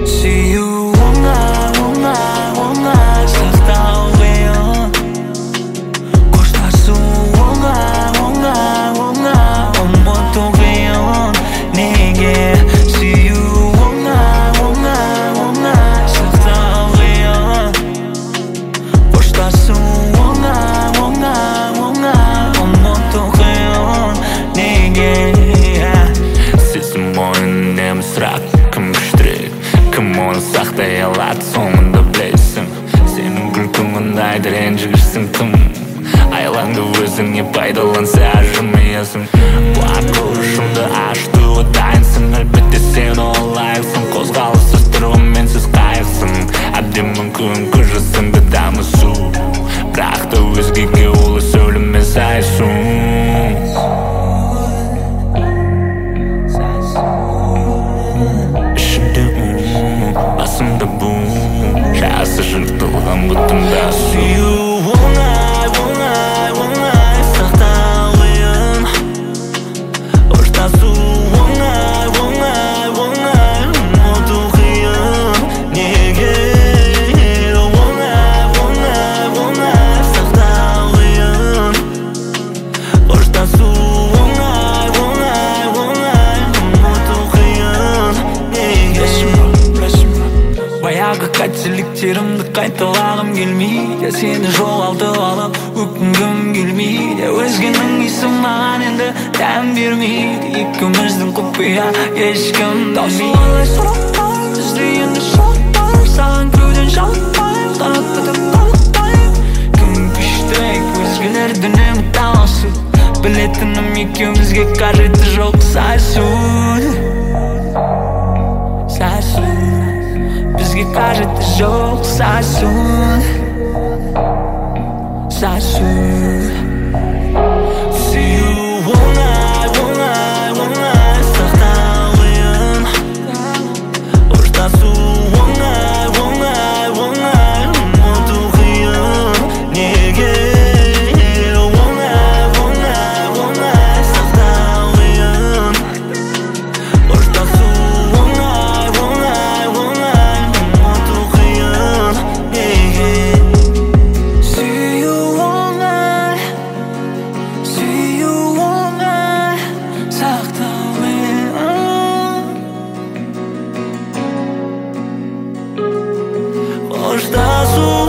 сүю оңай сактау кыйын кошташуу оңай умутуу кыйын неге сүю оңай сактау кыйын кошташуу оңай умутуу кыйын неге сезім мойын эми сұрақ кім күштірек кім оны сақтай алады соңында білесің сенің күлкің ұнайды ренжігішсің тым айлаңды өзіңе пайдаланса жымиясың бұлар көрішімді ашытуға дайынсың әлбетте сен олайсың қозғалыссыз тұрғым менсіз қайықсың әбден мүмкін күржісіңді дамысу бірақ та өзгеге олы сөйлеме сайсың басымда бұм жасы жыртылған бұтымда сүю оңай сақтау қиын қоштасу оңай ұмыту қиын неге оңай сақтау қиын қоштасу оңай ұмыту қиын неге баяғы қателіктерімді қайталағым келмейді сені жоғалтып алып өкінгім келмейді өзгенің исі маған енді дәм бермейді екеуміздің құпия ешкім білмейді бізде енді шот бар саған кіреуден жалықпаймын қанаттатып қалықпаймын кім күштірек өзгелерден үміт аласың білетінім екеумізге қажеті жоқ сайсуд бізге қажеті жоқ сайсуд сүю оңай сақтау қиын қоштасу оңай ұмыту қиын неге оңай сақтау қиын қоштасу оңай ұмыту қиын неге сүю оңай сақтау қиын қоштасу